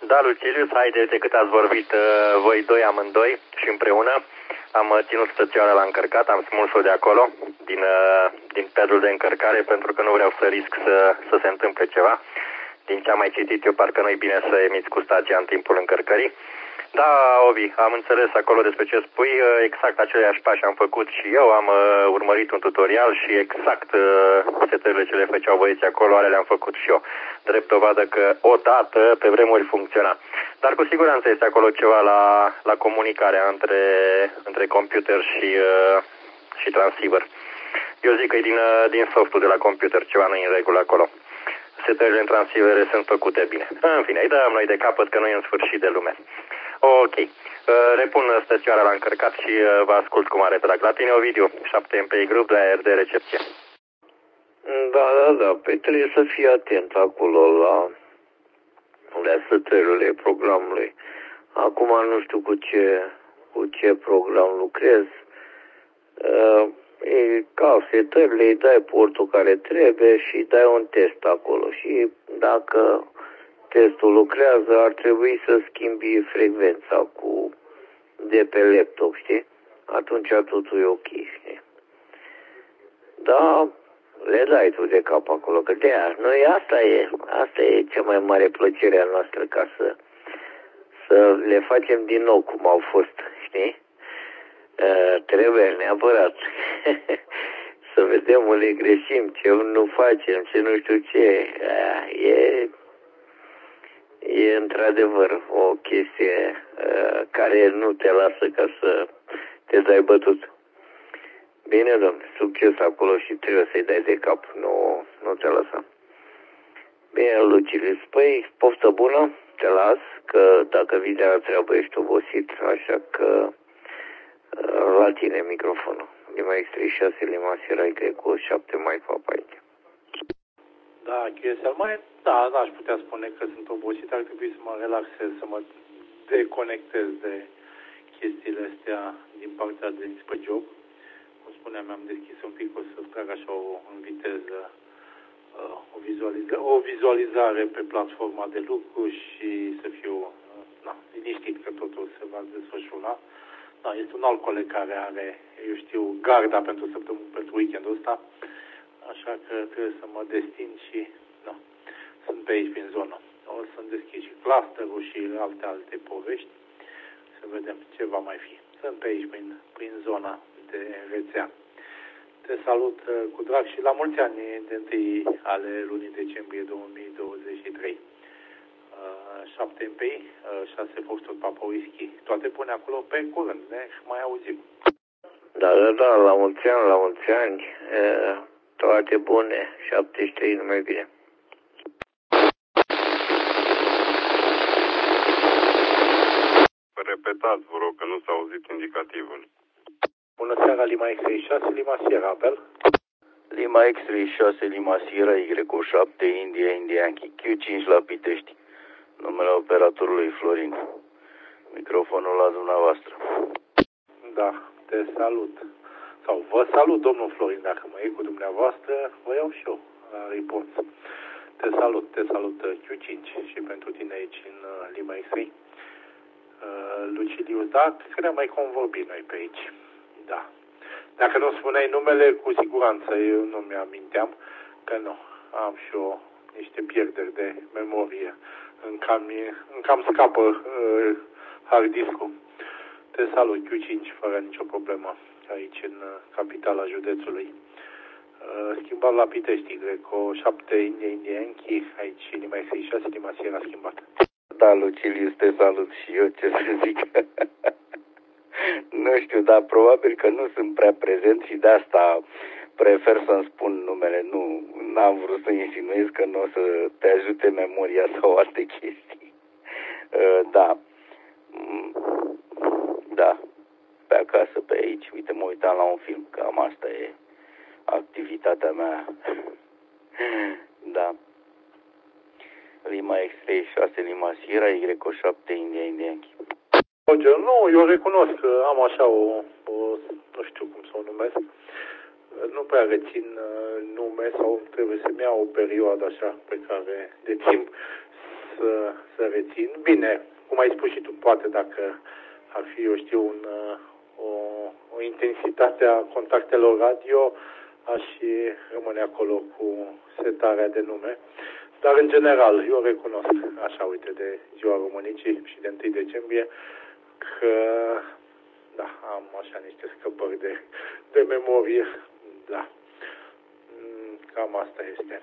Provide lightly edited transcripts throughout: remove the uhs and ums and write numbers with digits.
Da, Lucilius, haide, de cât ați vorbit voi doi amândoi și împreună, am ținut stățioara la încărcat, am smuls-o de acolo, din pedul de încărcare, pentru că nu vreau să risc să se întâmple ceva. Din ce am mai citit eu, parcă nu-i bine să emiți cu stația în timpul încărcării. Da, Ovi, am înțeles acolo despre ce spui, exact aceleași pași am făcut și eu, am urmărit un tutorial și exact setările ce le făceau băieții acolo, ale le-am făcut și eu. Drept dovadă că odată, pe vremuri, funcționa. Dar cu siguranță este acolo ceva la comunicarea între computer și transceiver. Eu zic că e din softul de la computer, ceva nu e în regulă acolo. Setările în transceivere sunt făcute bine. În fine, îi dăm noi de capăt că nu e în sfârșit de lume. Ok. Repun stățioara la încărcat și vă ascult cu mare drag. La tine, Ovidiu, 7 MPI grup de aer de recepție. Da. Păi trebuie să fii atent acolo la setările programului. Acum nu știu cu ce program lucrez. Ca setările, îi dai portul care trebuie și dai un test acolo. Și dacă testul lucrează, ar trebui să schimbi frecvența de pe laptop, știi? Atunci totul e ok, știi? Da, le dai tu de cap acolo, că de aia, noi asta e cea mai mare plăcere a noastră, ca să le facem din nou cum au fost, știi? Trebuie neapărat să vedem unde greșim, ce nu facem, ce nu știu ce. E într-adevăr o chestie care nu te lasă ca să te dai bătut. Bine, domnule, succes acolo și trebuie să-i dai de cap, nu te lăsa. Bine, Lucilius, păi, poftă bună, te las, că dacă vii de la treabă ești obosit, așa că la tine microfonul. Lima X36, Lima Sierra Y cu 7 mai Papa aici. Da, QSL mai, da, n-aș putea spune că sunt obosit, ar trebui să mă relaxez, să mă deconectez de chestiile astea din partea de pe job. Cum spuneam, am deschis un pic, o să trag așa în viteză o vizualizare pe platforma de lucru și să fiu liniștit că totul se va desfășura. Da, este un alt coleg care are, eu știu, garda pentru weekendul ăsta, așa că trebuie să mă destin și sunt pe aici prin zonă. O să-mi deschid și clusterul și alte povești, să vedem ce va mai fi. Sunt pe aici prin zona de rețea. Te salut cu drag și la mulți ani de întâi ale lunii decembrie 2023. 7 MPI, 6 Foxtrot Papa Whisky, toate pune acolo pe curând, ne mai auzim. Da, la mulți ani, toate bune, 73, numai bine. Repetați, vă rog, că nu s-a auzit indicativul. Bună seara, Lima X36, Lima Sierra, apel. Lima X36, Lima Sierra, Y7, India, Yankee, Q5 la Pitești. Numele operatorului Florin. Microfonul la dumneavoastră. Da, te salut. Sau vă salut, domnul Florin, dacă mă iei cu dumneavoastră, vă iau și eu la report. Te salut Q5 și pentru tine aici în Lima X3. Lucilius, da, cred că ne-am mai convorbit noi pe aici. Da. Dacă nu spuneai numele, cu siguranță eu nu mi-aminteam, că nu, am și eu niște pierderi de memorie. Îmi cam scapă hard discul. Te salut, Q5, fără nicio problemă, aici în capitala județului. Schimbat la Pitești, Greco 7, India, Yankee, aici Lima X6, Lima Sierra schimbat. Da, Lucilius, te salut și eu, ce să zic. Nu știu, dar probabil că nu sunt prea prezent și de asta prefer să-mi spun numele. N-am vrut să insinuez că nu o să te ajute memoria sau alte chestii. Da. Da. Pe acasă, pe aici. Uite, mă uitam la un film. Cam asta e activitatea mea. Da. Lima X36, Lima Sierra, Y7, India, Yankee. Nu, eu recunosc că am așa nu știu cum să o numesc, nu prea rețin nume sau trebuie să-mi iau o perioadă așa pe care de timp să rețin. Bine, cum ai spus și tu, poate dacă ar fi, eu știu, o intensitate a contactelor radio, aș rămâne acolo cu setarea de nume. Dar, în general, eu recunosc, așa, uite, de Ziua Românicii și de 1 decembrie, că, da, am așa niște scăpări de memorie. Da. Cam asta este.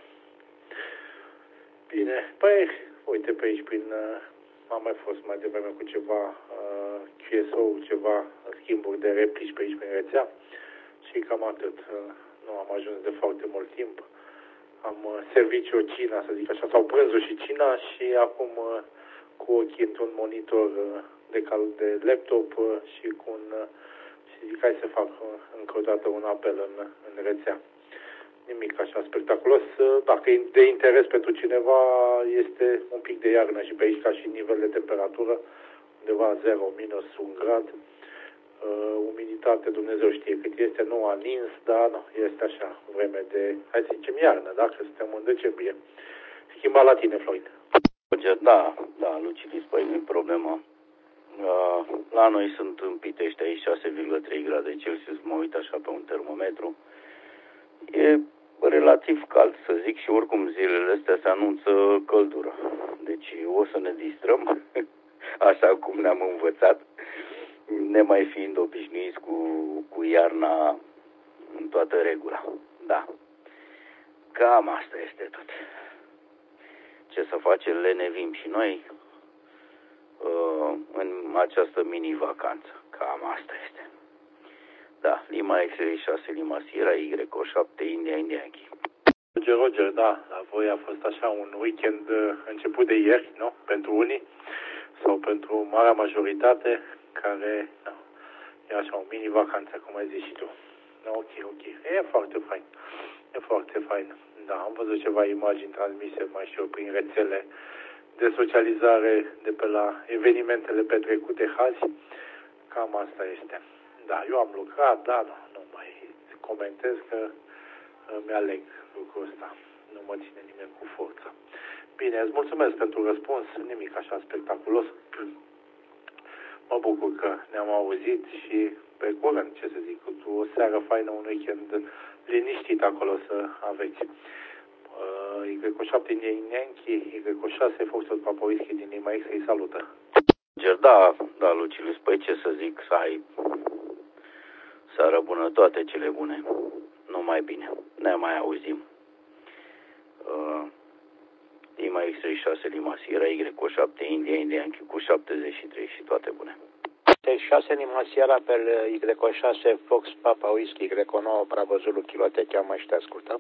Bine, păi, uite pe aici, am mai fost mai devreme cu ceva QSO, ceva schimburi de replici pe aici, prin rețea, și cam atât. Nu am ajuns de foarte mult timp. Am serviciu cina, să zic așa, sau prânzul și cina, și acum cu ochii într-un monitor de laptop și cu și zic, hai să fac încă o dată un apel în rețea. Nimic așa spectaculos. Dacă e de interes pentru cineva, este un pic de iarnă și pe aici, ca și nivel de temperatură, undeva 0, minus 1 grad. Umiditate, Dumnezeu știe cât este, nu a nins, dar nu, este așa, vreme de, hai să zicem, iarnă, dacă suntem în decembrie. Schimba la tine, Floyd. Da, Lucilis, păi nu-i problema. La noi sunt în Pitești aici 6,3 grade Celsius, mă uit așa pe un termometru. E relativ cald, să zic, și oricum zilele astea se anunță căldură. Deci o să ne distrăm, așa cum ne-am învățat, nemai fiind obișnuiți cu iarna în toată regula. Da. Cam asta este tot. Ce să facem, lenevim și noi în această mini-vacanță. Cam asta este. Da, Lima X6, Lima Sierra, Y7, India Yankee. Roger, da, la voi a fost așa un weekend început de ieri, nu? Pentru unii, sau pentru marea majoritate, care, da, e așa o mini-vacanță, cum ai zis și tu. Da, ok. E foarte fain. E foarte fain. Da, am văzut ceva imagini transmise, mai știu, prin rețele de socializare de pe la evenimentele petrecute azi. Cam asta este. Da, eu am lucrat, da, nu mai comentez că mi-aleg lucrul ăsta. Nu mă ține nimeni cu forță. Bine, îți mulțumesc pentru răspuns. Nimic așa spectaculos. Mă bucur că ne-am auzit și pe curând, ce să zic, o seară faină, un weekend liniștit acolo să aveți. Y7 India Yankee, Y6 Foxtrot Papa Whisky din Lima X, îi salută. Da, Lucilis, păi ce să zic, să ai seară bună, toate cele bune, numai bine, ne mai auzim. Lima X36, Lima Sierra, Y7 India Yankee cu 73 și toate bune. 6 Lima Sierra pe Y6 Fox Papa Whisky, Y9 Bravo Zulu Kilo, te cheamă și te ascultăm.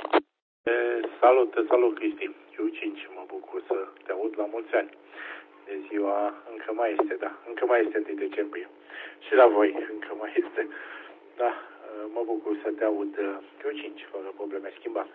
Salut, Cristi. Q5, mă bucur să te aud, la mulți ani. De ziua încă mai este, da, încă mai este 1 decembrie. Și la voi încă mai este. Da, mă bucur să te aud Q5, fără probleme, schimbat.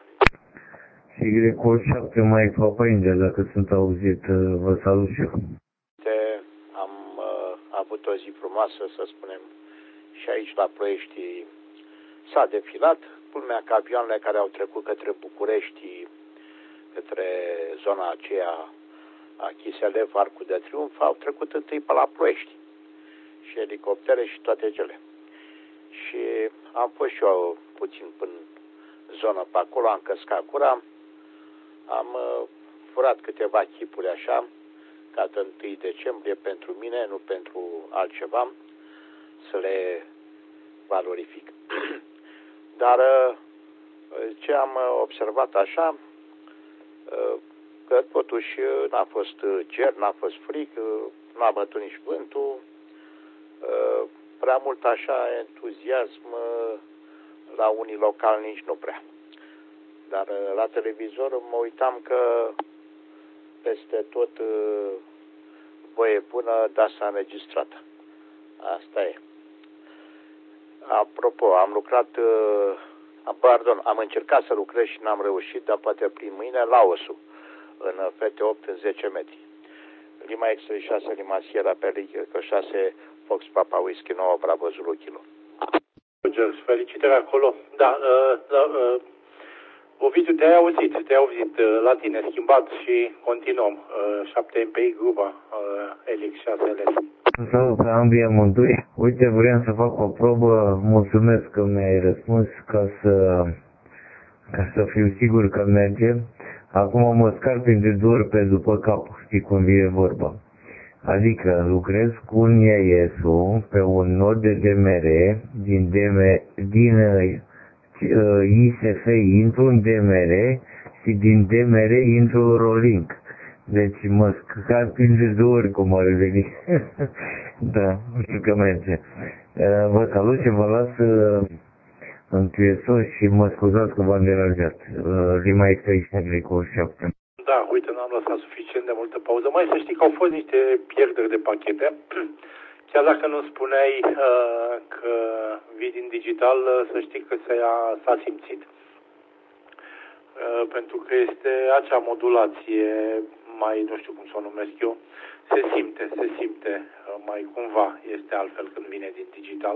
Y7 mai Papa India, dacă sunt auzit, vă salut și eu. Am avut o zi frumoasă, să spunem, și aici la Ploiești s-a defilat. Culmea că avioanele care au trecut către București, către zona aceea a Chiselev, Arcul de Triunf, au trecut întâi pe la Ploiești. Și elicoptere și toate cele. Și am fost și eu puțin până zonă pe acolo, am căscat gura, am furat câteva chipuri așa, ca de 1 decembrie pentru mine, nu pentru altceva, să le valorific. Dar ce am observat așa, că totuși n-a fost ger, n-a fost frig, n-a bătut nici vântul, prea mult așa entuziasm la unii locali nici nu prea. Dar la televizor mă uitam că peste tot voie bună, dar s-a înregistrat. Asta e. Apropo, am încercat să lucrez și n-am reușit, dar poate prin mâine, Laosul, în FT8 în 10 metri. Lima X6, Lima Sierra, pe 6 Fox Papa Whisky 9 Bravo Zulu Kilo. Felicitări acolo. Da, Ovidiu, te-ai auzit, la tine, schimbat și continuăm. 7 MPI, grupa, Elix 6LS. Salut pe ambii amândoi. Uite, vreau să fac o probă. Mulțumesc că mi-ai răspuns ca să fiu sigur că merge. Acum mă scar printre 2 ori pe după cap, știi cum vine vorba. Adică lucrez cu un IES-ul pe un nod de DMR, din ISF intru în DMR și din DMR intru în Rolink. Deci mă scar printre 2 ori cum ar veni. Da, nu știu că merge. Vă salut și vă las în QSO și mă scuzați că v-am deranjat. Rima Extra cu 7. Da, uite, n-am lăsat suficient de multă pauză. Mai să știi că au fost niște pierderi de pachete. Chiar dacă nu spuneai că vii din digital, să știi că s-a simțit. Pentru că este acea modulație, mai nu știu cum să o numesc eu, se simte mai cumva, este altfel când vine din digital.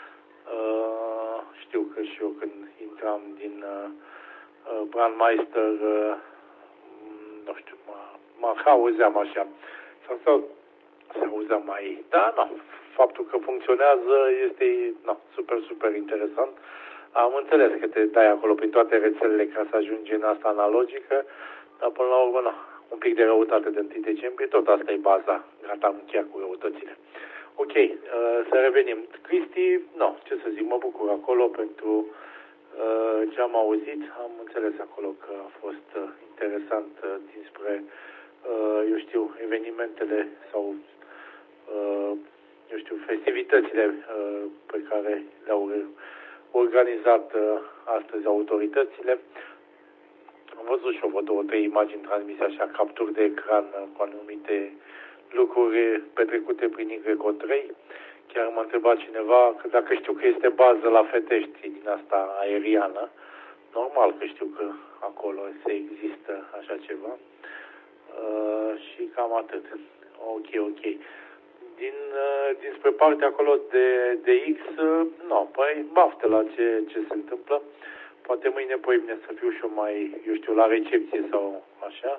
Știu că și eu când intram din Brandmeister, nu știu, mă auzeam așa. Sau se auzea mai... Da, nu. Faptul că funcționează este super interesant. Am înțeles că te dai acolo prin toate rețelele ca să ajungi în asta analogică, dar până la urmă, un pic de răutate de 1 decembrie, tot asta e baza. Gata, am încheiat cu răutățile. Ok, să revenim. Cristi, ce să zic, mă bucur acolo pentru ce am auzit. Am înțeles acolo că a fost interesant dinspre, evenimentele sau, festivitățile pe care le-au organizat astăzi autoritățile. Am văzut și eu 2-3 imagini transmise așa, capturi de ecran cu anumite lucruri petrecute prin YO3. Chiar m-a întrebat cineva că dacă știu că este bază la Fetești din asta aeriană. Normal că știu că acolo se există așa ceva. Și cam atât. Ok. Dinspre partea acolo de X, păi baftă la ce se întâmplă. Poate mâine să fiu și eu mai, la recepție sau așa.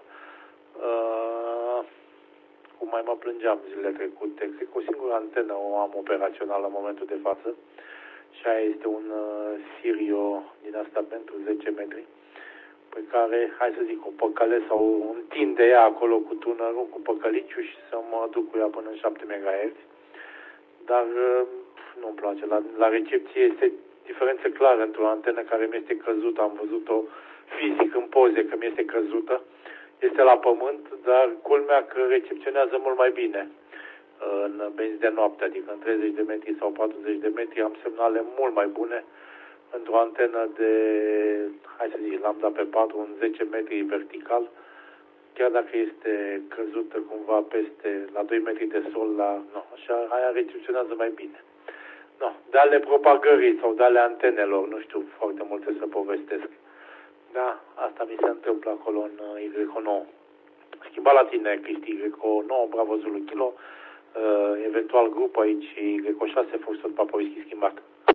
Cum mai mă plângeam zilele trecute. Cred că o singură antenă o am operațională în momentul de față. Și aia este un Sirio din asta pentru 10 metri. Pe care, hai să zic, o păcăle sau întinde ea acolo cu tunărul, cu păcăliciu și să mă duc cu ea până în 7 MHz. Dar nu-mi place. La recepție este diferență clară între o antenă care mi este căzută, am văzut-o fizic în poze că mi este căzută, este la pământ, dar culmea că recepționează mult mai bine în benzi de noapte, adică în 30 de metri sau 40 de metri am semnale mult mai bune într-o antenă de, hai să zic, lambda pe 4, în 10 metri vertical, chiar dacă este căzută cumva peste, la 2 metri de sol, așa, aia recepționează mai bine. De ale propagării sau de ale antenelor, nu știu foarte multe să povestesc. Da, asta mi se întâmplă acolo în YO9. Schimba la tine, Cristi, YO9, Bravo Zulu Kilo, eventual grup aici, YO6, Foxtrot Papa Whisky schimbat.